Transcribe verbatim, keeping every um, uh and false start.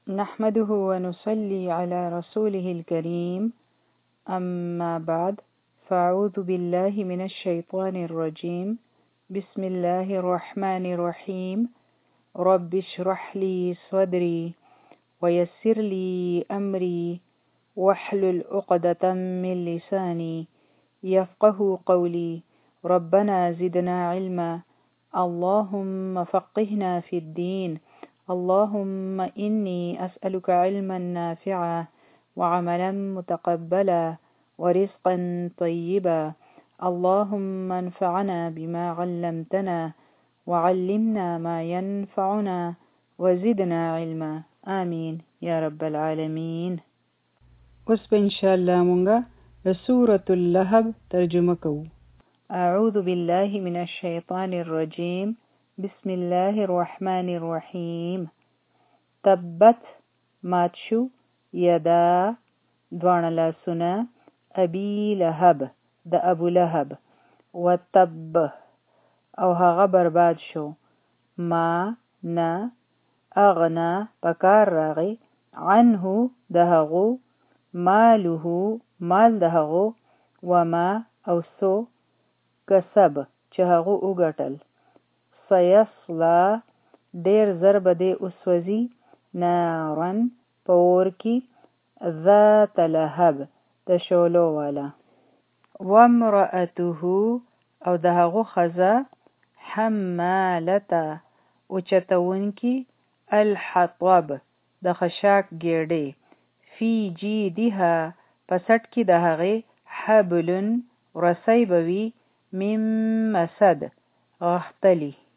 نحمده ونصلي على رسوله الكريم أما بعد فأعوذ بالله من الشيطان الرجيم بسم الله الرحمن الرحيم رب اشرح لي صدري ويسر لي أمري واحلل عقدة من لساني يفقه قولي ربنا زدنا علما اللهم فقهنا في الدين اللهم إني أسألك علما نافعا وعملا متقبلا ورزقا طيبا اللهم انفعنا بما علمتنا وعلمنا ما ينفعنا وزدنا علما آمين يا رب العالمين. اوس په ان شاء الله مونږه سورة اللهب ترجمه کوو. أعوذ بالله من الشيطان الرجيم بسم الله الرحمن الرحيم. تبت ماتشو يدا دوان لاسنا أبي لهب د أبو لهب وتب او هغه برباد شو ما نا اغنا پکار راغی عنه دهغو ماله مال دهغو وما او سو کسب چې هغه وګټل سيصلا ډیر ضرب دی اسوزی نارن پور کی ذات لهب د شولو والا وامرأته او دهغو خزا حمالتا اوچتون کی الحطب د خشاک ګیړې فی جیدها پسټ کی دهغه حبل رسی بوی من مسد غختلی